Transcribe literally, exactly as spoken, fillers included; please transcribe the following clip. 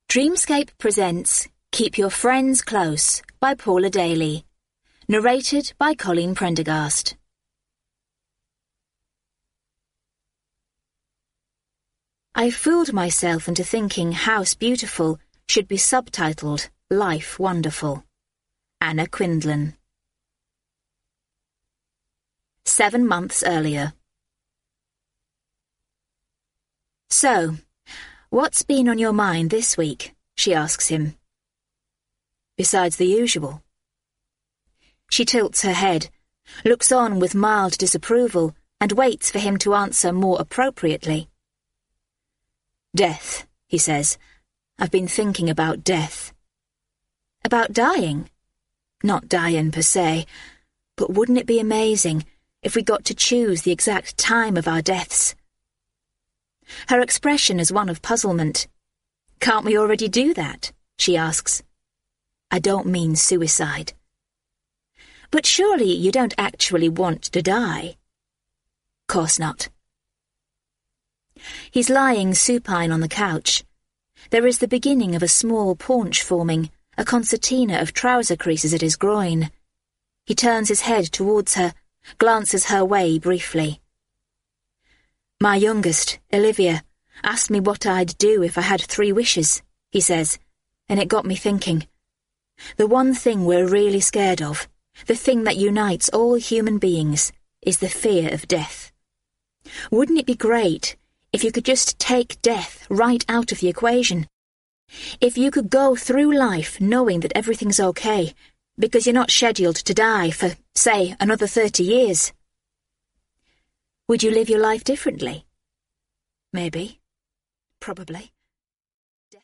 Dreamscape presents Keep Your Friends Close by Paula Daly. Narrated by Colleen Prendergast. I fooled myself into thinking House Beautiful should be subtitled Life Wonderful. Anna Quindlen. Seven months earlier. So, what's been on your mind this week? She asks him. Besides the usual. She tilts her head, looks on with mild disapproval, and waits for him to answer more appropriately. Death, he says. I've been thinking about death. About dying? Not dying per se, but wouldn't it be amazing if we got to choose the exact time of our deaths? Her expression is one of puzzlement. Can't we already do that? She asks. I don't mean suicide. But surely you don't actually want to die. Course not. He's lying supine on the couch. There is the beginning of a small paunch forming, a concertina of trouser creases at his groin. He turns his head towards her, glances her way briefly. My youngest, Olivia, asked me what I'd do if I had three wishes, he says, and it got me thinking. The one thing we're really scared of, the thing that unites all human beings, is the fear of death. Wouldn't it be great if you could just take death right out of the equation? If you could go through life knowing that everything's okay, because you're not scheduled to die for, say, another thirty years. Would you live your life differently? Maybe. Probably.